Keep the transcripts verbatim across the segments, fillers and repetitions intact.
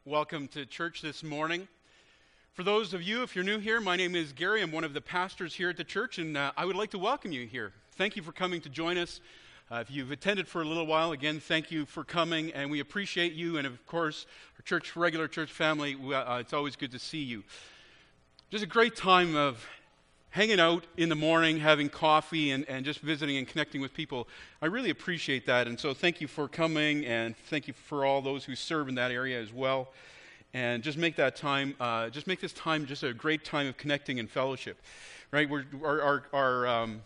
Welcome to church this morning. For those of you, if you're new here, my name is Gary. I'm one of the pastors here at the church, and uh, I would like to welcome you here. Thank you for coming to join us. Uh, if you've attended for a little while, again, thank you for coming, and we appreciate you. And of course, our church, regular church family, uh, it's always good to see you. Just a great time of hanging out in the morning, having coffee, and, and just visiting and connecting with people. I really appreciate that, and so thank you for coming, and thank you for all those who serve in that area as well. And just make that time, uh, just make this time just a great time of connecting and fellowship, right? We're, our our our, um,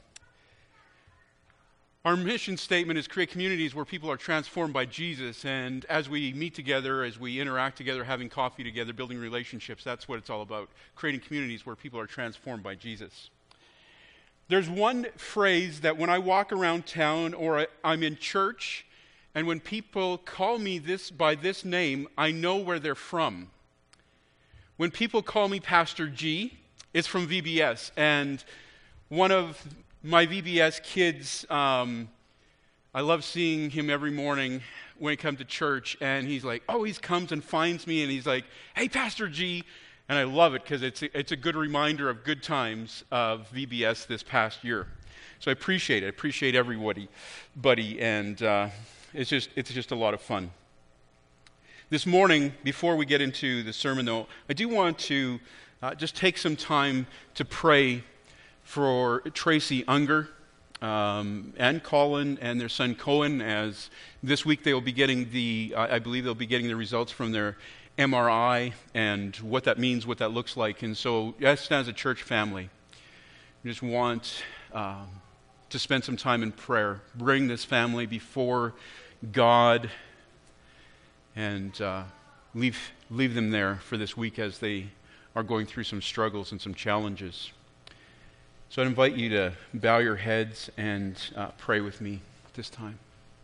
our mission statement is create communities where people are transformed by Jesus, and as we meet together, as we interact together, having coffee together, building relationships, that's what it's all about, creating communities where people are transformed by Jesus. There's one phrase that when I walk around town or I, I'm in church, and when people call me this by this name, I know where they're from. When people call me Pastor G, it's from V B S, and one of my V B S kids, um, I love seeing him every morning when he comes to church, and he's like, oh, he comes and finds me, and he's like, hey, Pastor G, and I love it because it's a, it's a good reminder of good times of V B S this past year. So I appreciate it. I appreciate everybody, buddy, and uh, it's just it's just a lot of fun. This morning, before we get into the sermon, though, I do want to uh, just take some time to pray for Tracy Unger um, and Colin and their son Cohen, as this week they will be getting the, I believe they'll be getting the results from their M R I and what that means, what that looks like. And so, just as a church family, we just want um, to spend some time in prayer, bring this family before God, and uh, leave leave them there for this week as they are going through some struggles and some challenges. So I invite you to bow your heads and uh, pray with me at this time.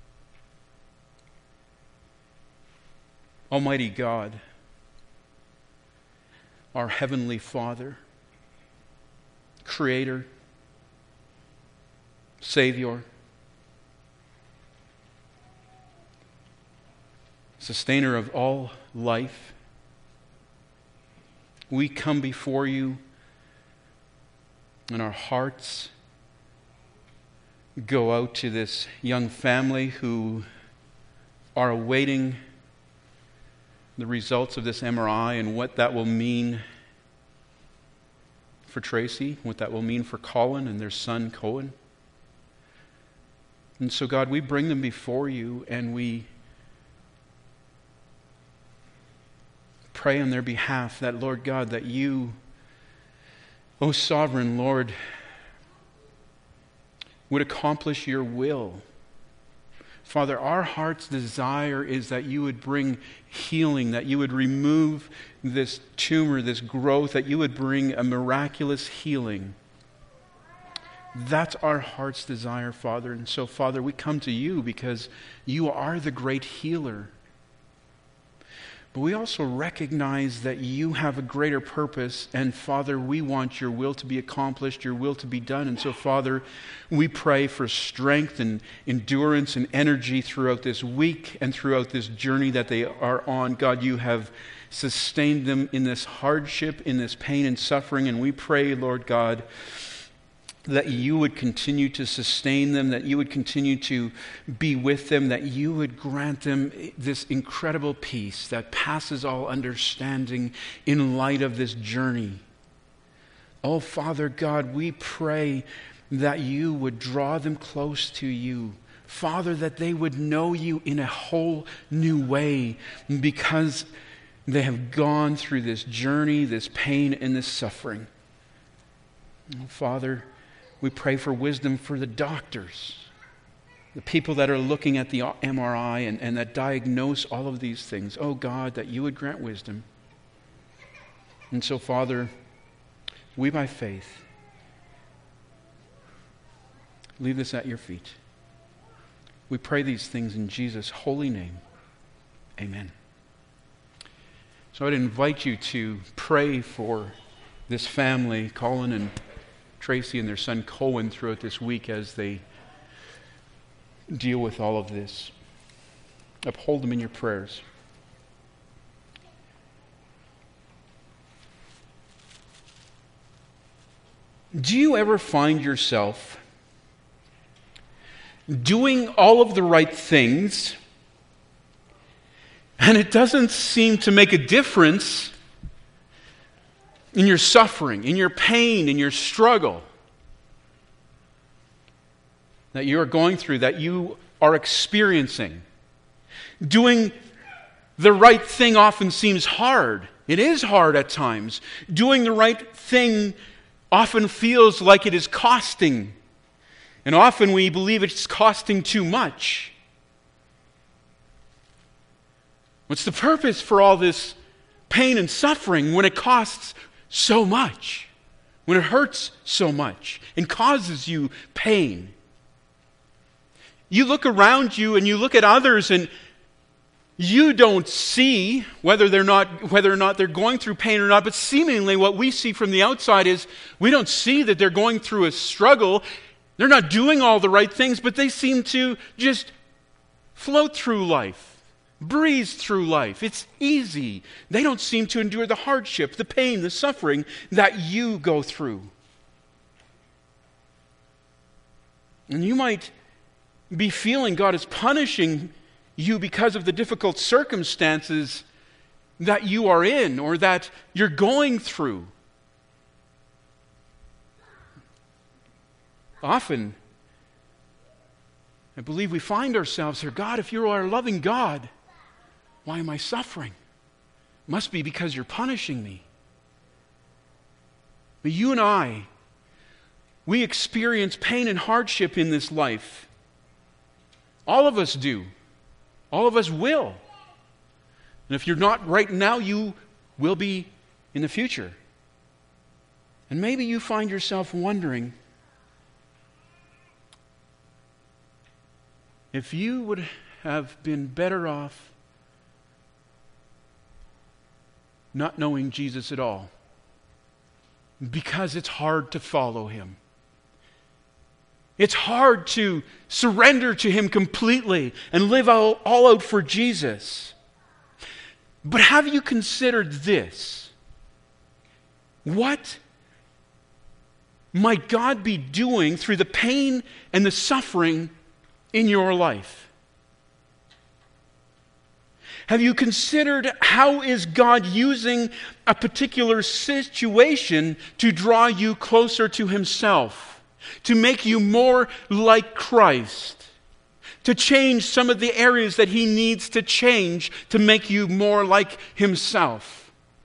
Almighty God, our Heavenly Father, Creator, Savior, Sustainer of all life, we come before you, and our hearts go out to this young family who are awaiting the results of this M R I and what that will mean for Tracy, what that will mean for Colin and their son Cohen. And so, God, we bring them before you, and we pray on their behalf that, Lord God, that you, O sovereign Lord, would accomplish your will. Father, our heart's desire is that you would bring healing, that you would remove this tumor, this growth, that you would bring a miraculous healing. That's our heart's desire, Father. And so, Father, we come to you because you are the great healer. But we also recognize that you have a greater purpose, and Father, we want your will to be accomplished, your will to be done. And so, Father, we pray for strength and endurance and energy throughout this week and throughout this journey that they are on. God, you have sustained them in this hardship, in this pain and suffering, and we pray, Lord God, that you would continue to sustain them, that you would continue to be with them, that you would grant them this incredible peace that passes all understanding in light of this journey. Oh, Father God, we pray that you would draw them close to you. Father, that they would know you in a whole new way because they have gone through this journey, this pain, and this suffering. Oh, Father, we pray for wisdom for the doctors, the people that are looking at the M R I and, and that diagnose all of these things. Oh God, that you would grant wisdom. And so, Father, we by faith leave this at your feet. We pray these things in Jesus' holy name. Amen. So I'd invite you to pray for this family, Colin and Tracy and their son Cohen, throughout this week as they deal with all of this. Uphold them in your prayers. Do you ever find yourself doing all of the right things, and it doesn't seem to make a difference in your suffering, in your pain, in your struggle that you are going through, that you are experiencing? Doing the right thing often seems hard. It is hard at times. Doing the right thing often feels like it is costing. And often we believe it's costing too much. What's the purpose for all this pain and suffering when it costs so much? When it hurts so much and causes you pain? You look around you and you look at others, and you don't see whether they're not whether or not they're going through pain or not, but seemingly what we see from the outside is we don't see that they're going through a struggle. They're not doing all the right things, but they seem to just float through life, breeze through life. It's easy. They don't seem to endure the hardship, the pain, the suffering that you go through. And you might be feeling God is punishing you because of the difficult circumstances that you are in or that you're going through. Often, I believe we find ourselves here, God, if you are a loving God, why am I suffering? It must be because you're punishing me. But you and I, we experience pain and hardship in this life. All of us do. All of us will. And if you're not right now, you will be in the future. And maybe you find yourself wondering if you would have been better off not knowing Jesus at all, because it's hard to follow him. It's hard to surrender to him completely and live all, all out for Jesus. But have you considered this? What might God be doing through the pain and the suffering in your life? Have you considered how is God using a particular situation to draw you closer to himself, to make you more like Christ, to change some of the areas that he needs to change to make you more like himself?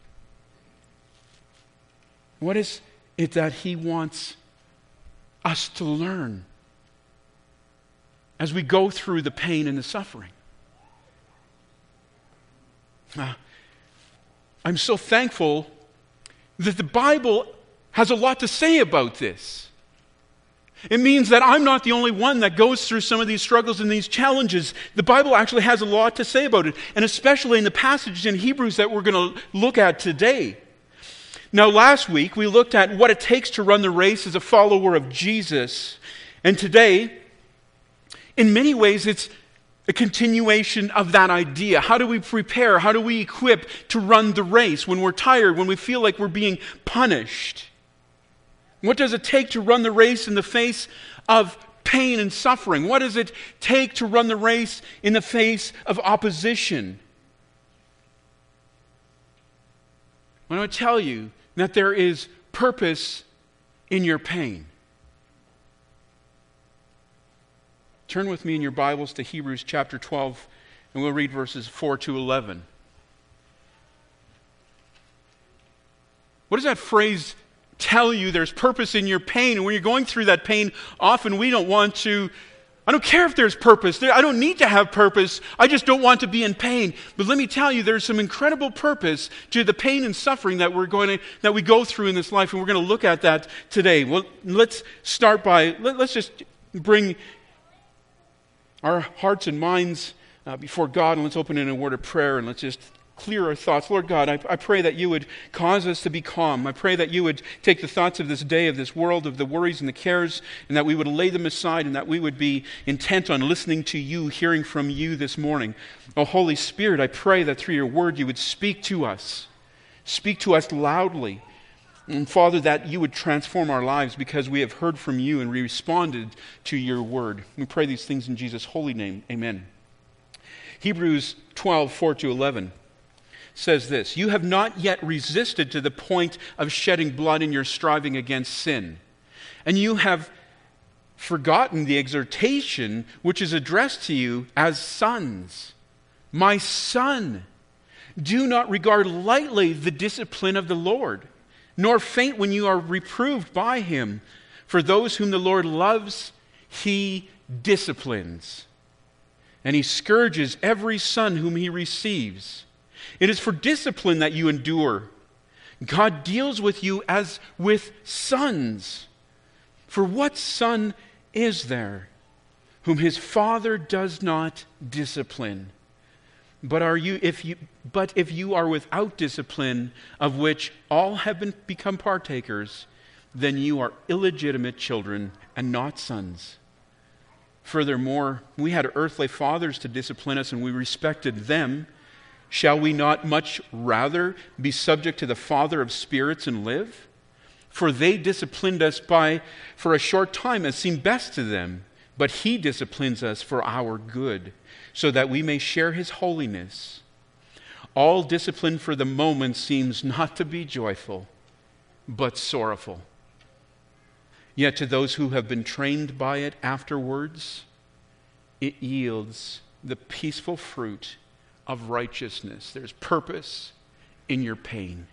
What is it that he wants us to learn as we go through the pain and the suffering? Uh, I'm so thankful that the Bible has a lot to say about this. It means that I'm not the only one that goes through some of these struggles and these challenges. The Bible actually has a lot to say about it, and especially in the passage in Hebrews that we're going to look at today. Now, last week we looked at what it takes to run the race as a follower of Jesus, and today, in many ways, it's a continuation of that idea. How do we prepare? How do we equip to run the race when we're tired, when we feel like we're being punished? What does it take to run the race in the face of pain and suffering? What does it take to run the race in the face of opposition? I want to tell you that there is purpose in your pain. Turn with me in your Bibles to Hebrews chapter twelve, and we'll read verses four to eleven. What does that phrase tell you? There's purpose in your pain. And when you're going through that pain, often we don't want to, I don't care if there's purpose. I don't need to have purpose. I just don't want to be in pain. But let me tell you, there's some incredible purpose to the pain and suffering that we're going to, that we go through in this life, and we're going to look at that today. Well, let's start by, let, let's just bring our hearts and minds uh, before God, and let's open in a word of prayer, and let's just clear our thoughts. Lord God, I, I pray that you would cause us to be calm. I pray that you would take the thoughts of this day, of this world, of the worries and the cares, and that we would lay them aside, and that we would be intent on listening to you, hearing from you this morning. Oh, Holy Spirit, I pray that through your word you would speak to us. Speak to us loudly. And Father, that you would transform our lives because we have heard from you and responded to your word. We pray these things in Jesus' holy name. Amen. Hebrews twelve, four to eleven says this, "You have not yet resisted to the point of shedding blood in your striving against sin. And you have forgotten the exhortation which is addressed to you as sons. My son, do not regard lightly the discipline of the Lord, nor faint when you are reproved by him. For those whom the Lord loves, he disciplines, and he scourges every son whom he receives. It is for discipline that you endure. God deals with you as with sons. For what son is there whom his father does not discipline? But are you if you but if you are without discipline, of which all have been become partakers, then you are illegitimate children and not sons. Furthermore, we had earthly fathers to discipline us, and we respected them. Shall we not much rather be subject to the Father of spirits and live? For they disciplined us by for a short time as seemed best to them, but he disciplines us for our good, so that we may share his holiness. All discipline for the moment seems not to be joyful, but sorrowful. Yet to those who have been trained by it afterwards, it yields the peaceful fruit of righteousness." There's purpose in your pain.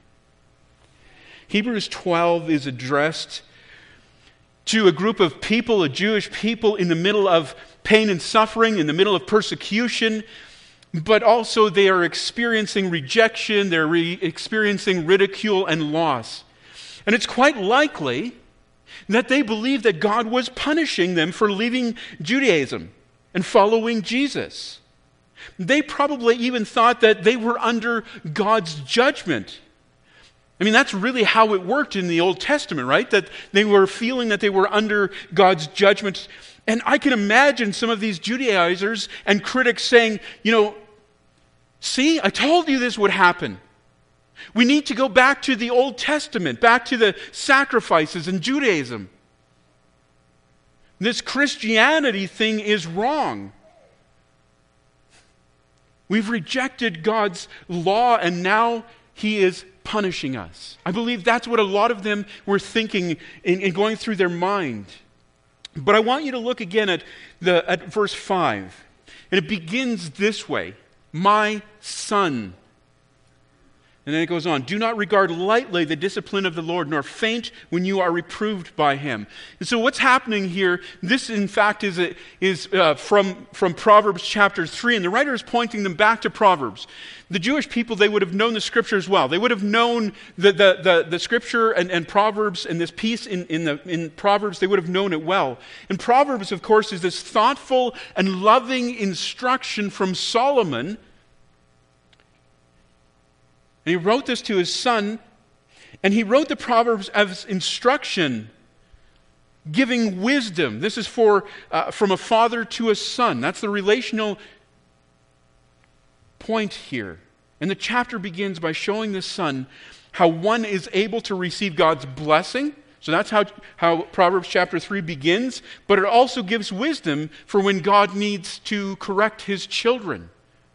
Hebrews twelve is addressed to a group of people, a Jewish people, in the middle of pain and suffering, in the middle of persecution, but also they are experiencing rejection, they're re- experiencing ridicule and loss. And it's quite likely that they believed that God was punishing them for leaving Judaism and following Jesus. They probably even thought that they were under God's judgment. I mean, that's really how it worked in the Old Testament, right? That they were feeling that they were under God's judgment. And I can imagine some of these Judaizers and critics saying, you know, see, I told you this would happen. We need to go back to the Old Testament, back to the sacrifices in Judaism. This Christianity thing is wrong. We've rejected God's law, and now he is punishing us. I believe that's what a lot of them were thinking and going through their mind. But I want you to look again at the at verse five. And it begins this way, "My son." And then it goes on, "Do not regard lightly the discipline of the Lord, nor faint when you are reproved by him." And so what's happening here, this in fact is, a, is uh, from, from Proverbs chapter three, and the writer is pointing them back to Proverbs. The Jewish people, they would have known the scriptures well. They would have known the, the, the, the scripture and, and Proverbs and this piece in, in, the, in Proverbs, they would have known it well. And Proverbs, of course, is this thoughtful and loving instruction from Solomon. And he wrote this to his son, and he wrote the Proverbs as instruction, giving wisdom. This is for uh, from a father to a son. That's the relational point here. And the chapter begins by showing the son how one is able to receive God's blessing. So that's how, how Proverbs chapter three begins. But it also gives wisdom for when God needs to correct his children.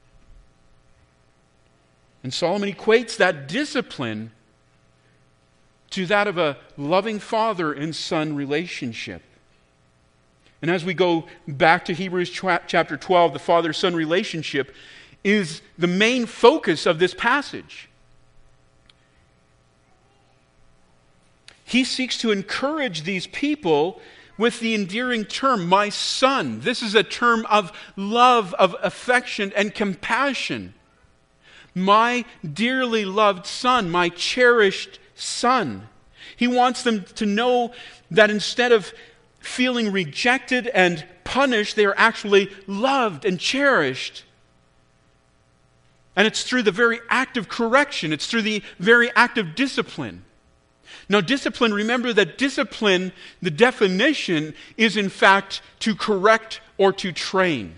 And Solomon equates that discipline to that of a loving father and son relationship. And as we go back to Hebrews chapter twelve, the father-son relationship is the main focus of this passage. He seeks to encourage these people with the endearing term, "my son." This is a term of love, of affection, and compassion. My dearly loved son, my cherished son. He wants them to know that instead of feeling rejected and punished, they are actually loved and cherished. And it's through the very act of correction. It's through the very act of discipline. Now, discipline, remember that discipline, the definition is in fact to correct or to train.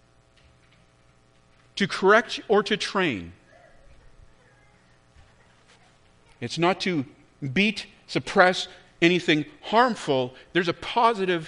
To correct or to train. It's not to beat, suppress anything harmful. There's a positive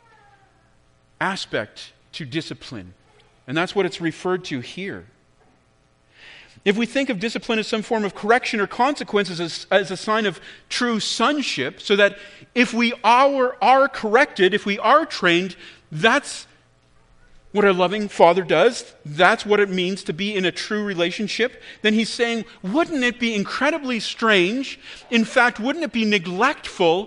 aspect to discipline. And that's what it's referred to here. If we think of discipline as some form of correction or consequence as a, as a sign of true sonship, so that if we are, are corrected, if we are trained, that's what a loving father does, that's what it means to be in a true relationship, then he's saying, wouldn't it be incredibly strange, in fact, wouldn't it be neglectful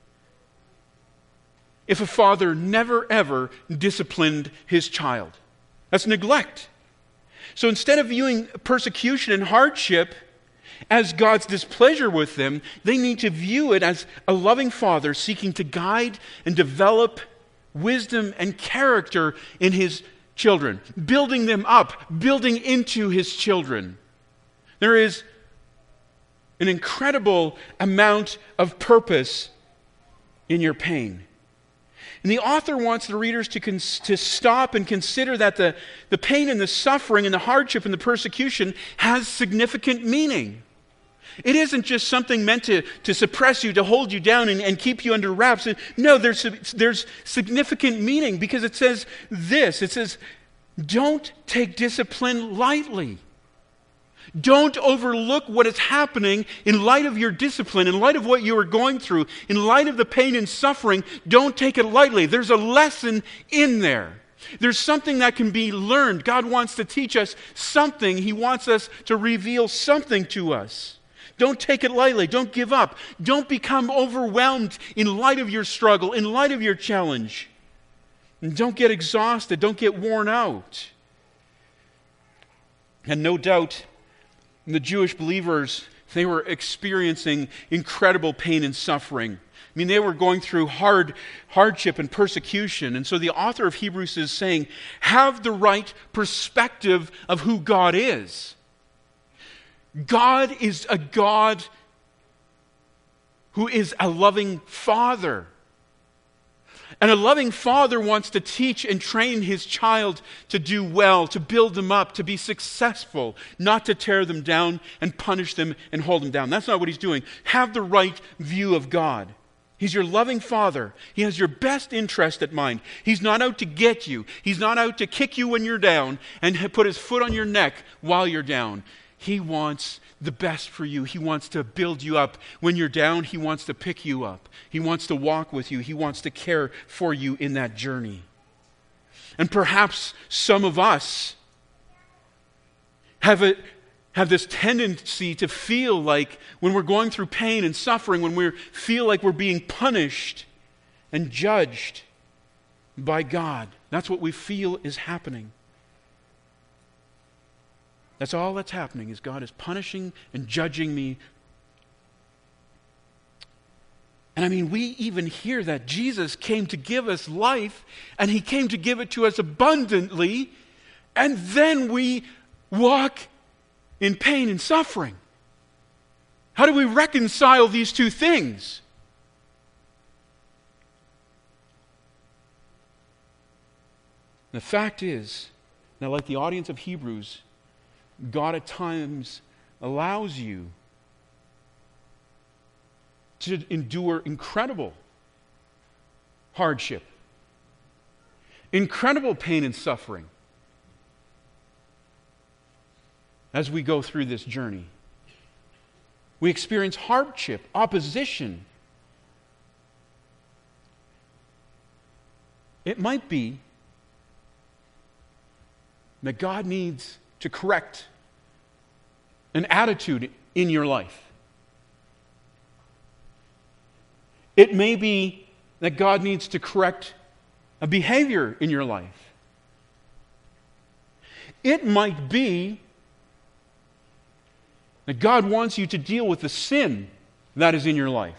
if a father never ever disciplined his child? That's neglect. So instead of viewing persecution and hardship as God's displeasure with them, they need to view it as a loving father seeking to guide and develop wisdom and character in his children, building them up, building into his children. There is an incredible amount of purpose in your pain. And the author wants the readers to, cons- to stop and consider that the, the pain and the suffering and the hardship and the persecution has significant meaning. It isn't just something meant to, to suppress you, to hold you down and, and keep you under wraps. No, there's, there's significant meaning because it says this. It says, don't take discipline lightly. Don't overlook what is happening in light of your discipline, in light of what you are going through, in light of the pain and suffering. Don't take it lightly. There's a lesson in there. There's something that can be learned. God wants to teach us something. He wants us to reveal something to us. Don't take it lightly. Don't give up. Don't become overwhelmed in light of your struggle, in light of your challenge. And don't get exhausted. Don't get worn out. And no doubt, the Jewish believers, they were experiencing incredible pain and suffering. I mean, they were going through hard hardship and persecution. And so the author of Hebrews is saying, have the right perspective of who God is. God is a God who is a loving Father. And a loving father wants to teach and train his child to do well, to build them up, to be successful, not to tear them down and punish them and hold them down. That's not what he's doing. Have the right view of God. He's your loving father. He has your best interest at mind. He's not out to get you. He's not out to kick you when you're down and put his foot on your neck while you're down. He wants the best for you. He wants to build you up. When you're down, he wants to pick you up. He wants to walk with you. He wants to care for you in that journey. And perhaps some of us have a, have this tendency to feel like when we're going through pain and suffering, when we feel like we're being punished and judged by God. That's what we feel is happening. That's all that's happening, is God is punishing and judging me. And I mean, we even hear that Jesus came to give us life, and he came to give it to us abundantly, and then we walk in pain and suffering. How do we reconcile these two things? The fact is, now like the audience of Hebrews, God at times allows you to endure incredible hardship, incredible pain and suffering as we go through this journey. We experience hardship, opposition. It might be that God needs to correct an attitude in your life. It may be that God needs to correct a behavior in your life. It might be that God wants you to deal with the sin that is in your life.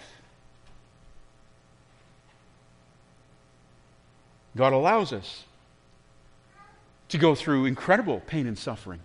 God allows us to go through incredible pain and suffering.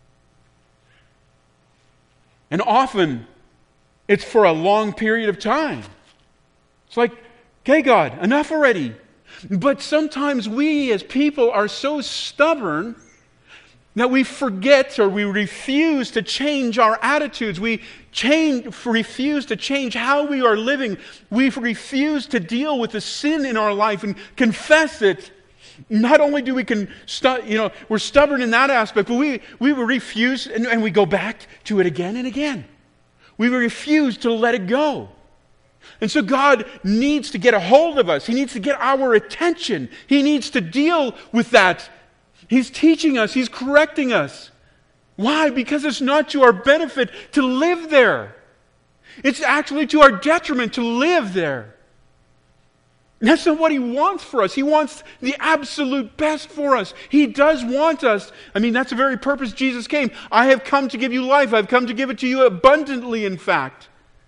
And often, it's for a long period of time. It's like, okay, God, enough already. But sometimes we as people are so stubborn That we forget or we refuse to change our attitudes. We change, refuse to change how we are living. We refuse to deal with the sin in our life and confess it. Not only do we can, stu- you know, we're stubborn in that aspect, but we, we refuse and, and we go back to it again and again. We refuse to let it go. And so God needs to get a hold of us. He needs to get our attention. He needs to deal with that. He's teaching us. He's correcting us. Why? Because it's not to our benefit to live there. It's actually to our detriment to live there. That's not what He wants for us. He wants the absolute best for us. He does want us. I mean, that's the very purpose Jesus came. I have come to give you life. I've come to give it to you abundantly, in fact.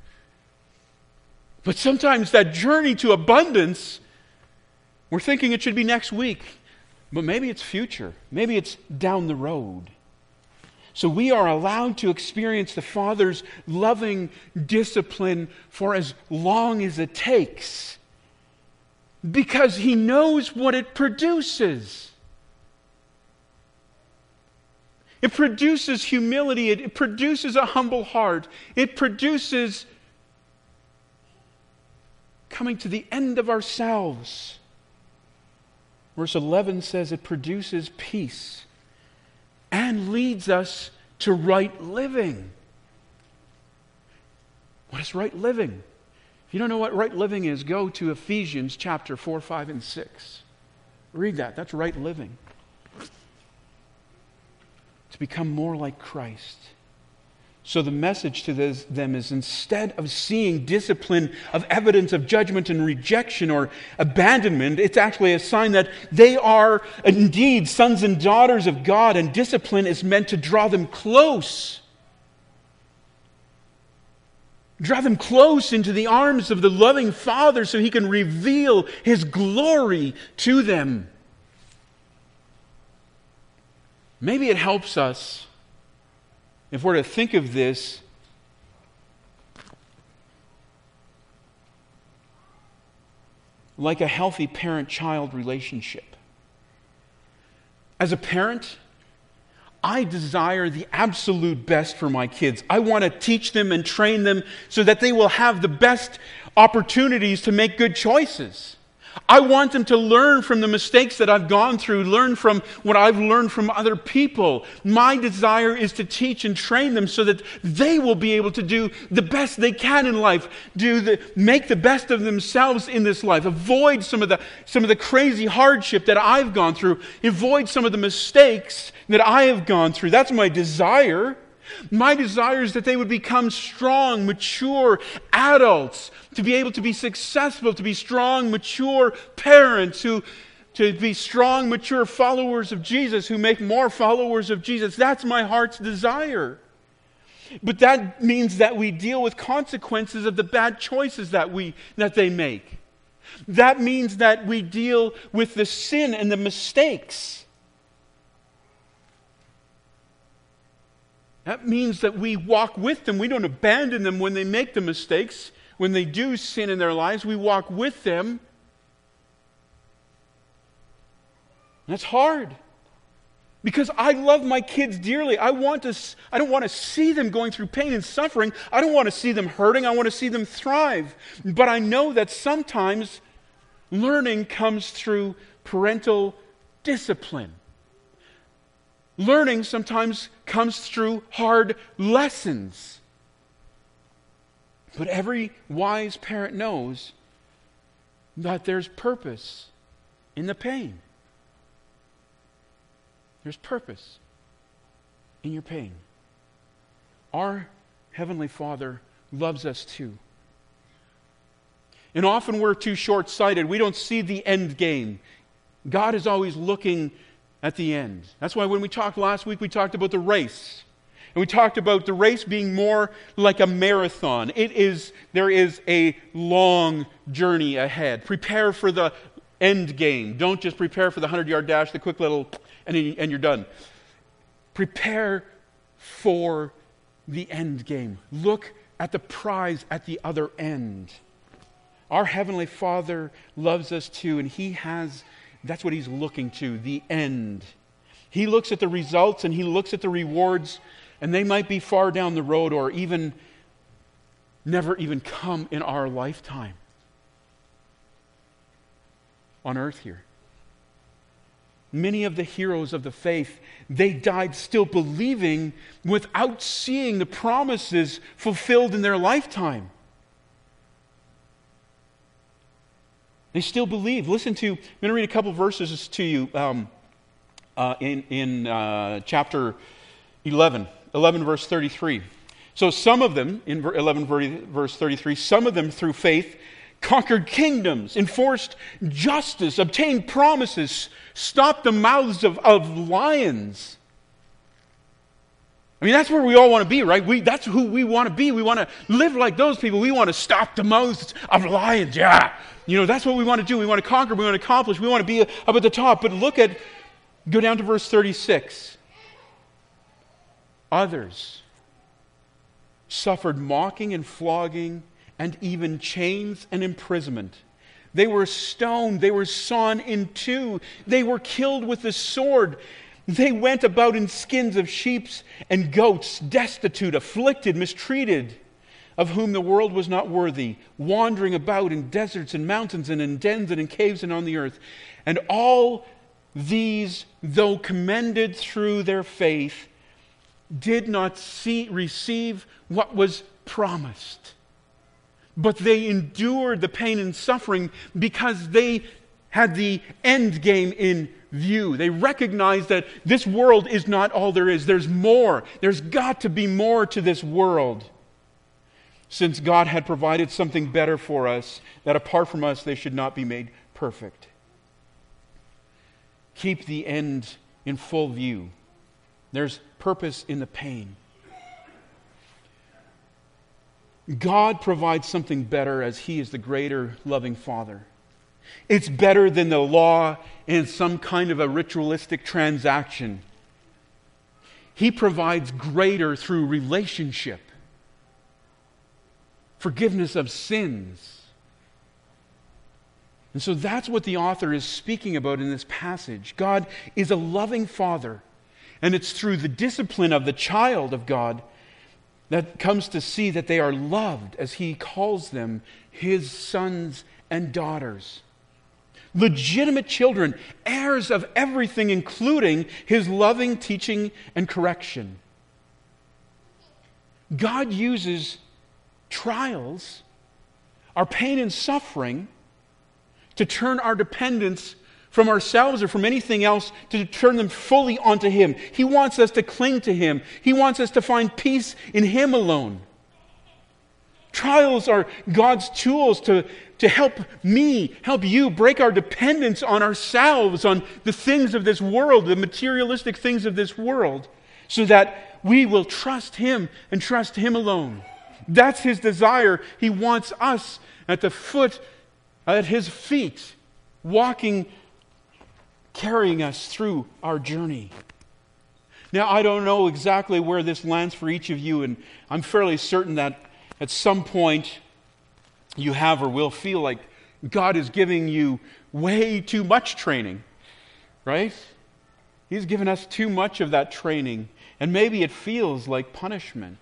But sometimes that journey to abundance, we're thinking it should be next week. But maybe it's future. Maybe it's down the road. So we are allowed to experience the Father's loving discipline for as long as it takes. Because He knows what it produces. It produces humility. It, it produces a humble heart. It produces coming to the end of ourselves. Verse eleven says it produces peace and leads us to right living. What is right living? If you don't know what right living is, go to Ephesians chapter four, five, and six. Read that. That's right living. To become more like Christ. So the message to this, them is, instead of seeing discipline of evidence of judgment and rejection or abandonment, it's actually a sign that they are indeed sons and daughters of God, and discipline is meant to draw them close. Draw them close into the arms of the loving Father so He can reveal His glory to them. Maybe it helps us, if we're to think of this, like a healthy parent-child relationship. As a parent, I desire the absolute best for my kids. I want to teach them and train them so that they will have the best opportunities to make good choices. I want them to learn from the mistakes that I've gone through, learn from what I've learned from other people. My desire is to teach and train them so that they will be able to do the best they can in life, do the, make the best of themselves in this life, avoid some of the some of the crazy hardship that I've gone through, avoid some of the mistakes that I have gone through. That's my desire. My desire is that they would become strong, mature adults, to be able to be successful, to be strong, mature parents, who to be strong, mature followers of Jesus, who make more followers of Jesus. That's my heart's desire. But that means that we deal with consequences of the bad choices that we that they make. That means that we deal with the sin and the mistakes. That means that we walk with them. We don't abandon them when they make the mistakes. When they do sin in their lives, we walk with them. That's hard. Because I love my kids dearly. I want to, I don't want to see them going through pain and suffering. I don't want to see them hurting. I want to see them thrive. But I know that sometimes learning comes through parental discipline. Learning sometimes comes through hard lessons. But every wise parent knows that there's purpose in the pain. There's purpose in your pain. Our Heavenly Father loves us too. And often we're too short-sighted. We don't see the end game. God is always looking at the end. That's why when we talked last week, we talked about the race. And we talked about the race being more like a marathon. It is, there is a long journey ahead. Prepare for the end game. Don't just prepare for the hundred-yard dash, the quick little, and, and you're done. Prepare for the end game. Look at the prize at the other end. Our Heavenly Father loves us too, and He has, that's what He's looking to, the end. He looks at the results and He looks at the rewards, and they might be far down the road or even never even come in our lifetime on earth here. Many of the heroes of the faith, they died still believing without seeing the promises fulfilled in their lifetime. They still believe. Listen to, I'm going to read a couple verses to you um, uh, in, in uh, chapter eleven, eleven verse thirty-three. So some of them, in eleven verse thirty-three, some of them through faith conquered kingdoms, enforced justice, obtained promises, stopped the mouths of, of lions. I mean, that's where we all want to be, right? We, that's who we want to be. We want to live like those people. We want to stop the mouths of lions. Yeah. You know, that's what we want to do. We want to conquer. We want to accomplish. We want to be up at the top. But look at, go down to verse thirty-six. Others suffered mocking and flogging and even chains and imprisonment. They were stoned. They were sawn in two. They were killed with the sword. They went about in skins of sheep and goats, destitute, afflicted, mistreated, of whom the world was not worthy, wandering about in deserts and mountains and in dens and in caves and on the earth. And all these, though commended through their faith, did not see, receive what was promised. But they endured the pain and suffering because they had the end game in view. They recognized that this world is not all there is. There's more. There's got to be more to this world. Since God had provided something better for us, that apart from us they should not be made perfect. Keep the end in full view. There's purpose in the pain. God provides something better as He is the greater loving Father. It's better than the law and some kind of a ritualistic transaction. He provides greater through relationship, forgiveness of sins. And so that's what the author is speaking about in this passage. God is a loving Father, and it's through the discipline of the child of God that comes to see that they are loved, as He calls them, His sons and daughters. Legitimate children, heirs of everything, including His loving teaching and correction. God uses trials, our pain and suffering, to turn our dependence from ourselves or from anything else, to turn them fully onto Him. He wants us to cling to Him. He wants us to find peace in Him alone. Trials are God's tools to, to help me, help you break our dependence on ourselves, on the things of this world, the materialistic things of this world, so that we will trust Him and trust Him alone. That's His desire. He wants us at the foot, at His feet, walking, carrying us through our journey. Now, I don't know exactly where this lands for each of you, and I'm fairly certain that at some point you have or will feel like God is giving you way too much training, right? He's given us too much of that training, and maybe it feels like punishment.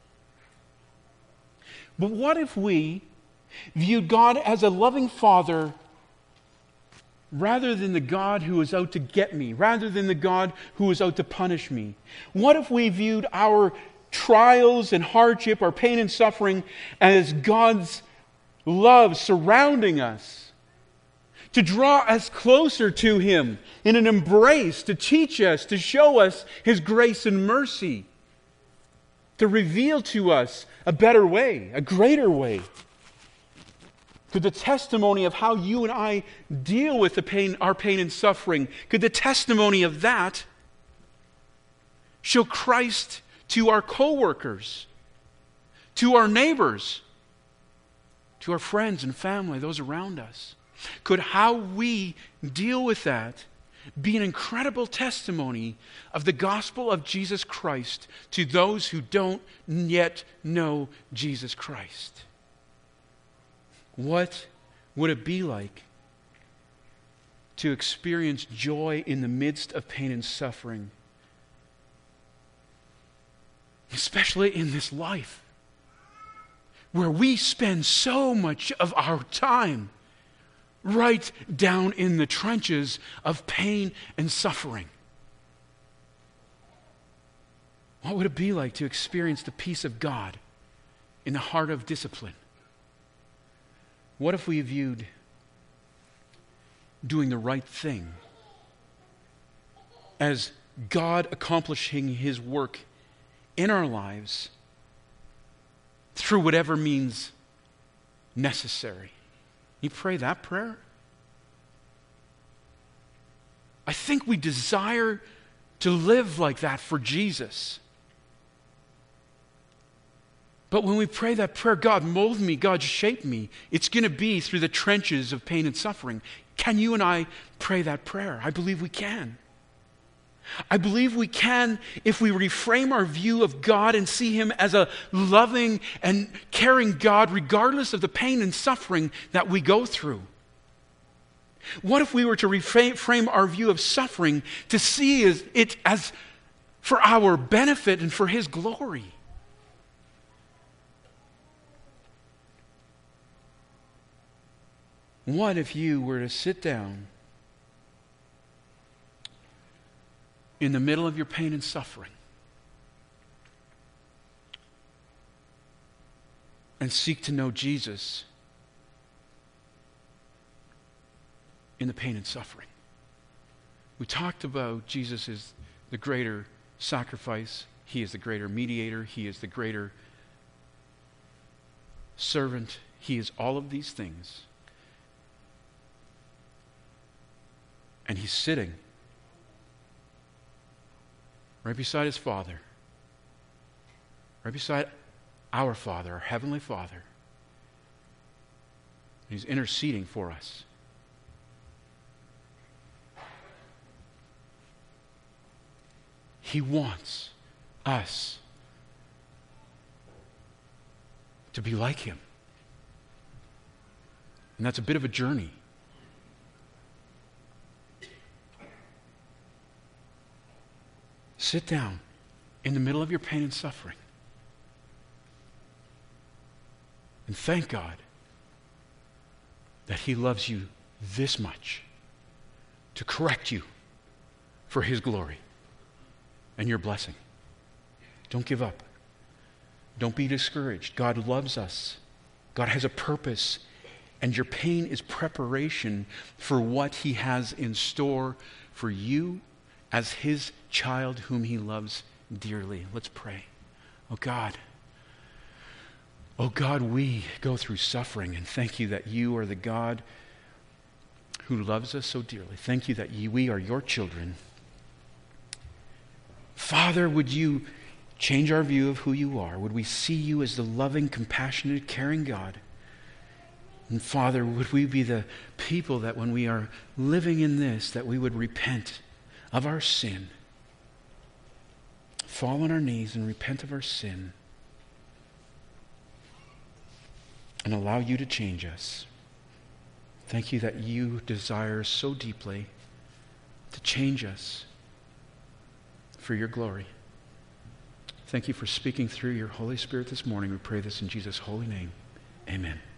But what if we viewed God as a loving Father rather than the God who is out to get me, rather than the God who is out to punish me? What if we viewed our trials and hardship, our pain and suffering, as God's love surrounding us, to draw us closer to Him in an embrace, to teach us, to show us His grace and mercy, to reveal to us a better way, a greater way? Could the testimony of how you and I deal with the pain, our pain and suffering, could the testimony of that show Christ to our co-workers, to our neighbors, to our friends and family, those around us? Could how we deal with that be an incredible testimony of the gospel of Jesus Christ to those who don't yet know Jesus Christ? What would it be like to experience joy in the midst of pain and suffering, especially in this life, where we spend so much of our time right down in the trenches of pain and suffering. What would it be like to experience the peace of God in the heart of discipline? What if we viewed doing the right thing as God accomplishing His work in our lives through whatever means necessary? You pray that prayer? I think we desire to live like that for Jesus. But when we pray that prayer, God mold me, God shape me, it's going to be through the trenches of pain and suffering. Can you and I pray that prayer? I believe we can. I believe we can if we reframe our view of God and see Him as a loving and caring God regardless of the pain and suffering that we go through. What if we were to reframe our view of suffering to see it as for our benefit and for His glory? What if you were to sit down in the middle of your pain and suffering and seek to know Jesus in the pain and suffering? We talked about Jesus is the greater sacrifice. He is the greater mediator. He is the greater servant. He is all of these things. And He's sitting right beside His Father, right beside our Father, our Heavenly Father. He's interceding for us. He wants us to be like Him. And that's a bit of a journey. Sit down in the middle of your pain and suffering and thank God that He loves you this much to correct you for His glory and your blessing. Don't give up. Don't be discouraged. God loves us. God has a purpose, and your pain is preparation for what He has in store for you as His child whom He loves dearly. Let's pray. Oh God, oh God, we go through suffering, and thank You that You are the God who loves us so dearly. Thank You that you, we are Your children. Father, would You change our view of who You are? Would we see You as the loving, compassionate, caring God? And Father, would we be the people that when we are living in this, that we would repent of our sin, fall on our knees and repent of our sin, and allow You to change us. Thank You that You desire so deeply to change us for Your glory. Thank You for speaking through Your Holy Spirit this morning. We pray this in Jesus' holy name. Amen.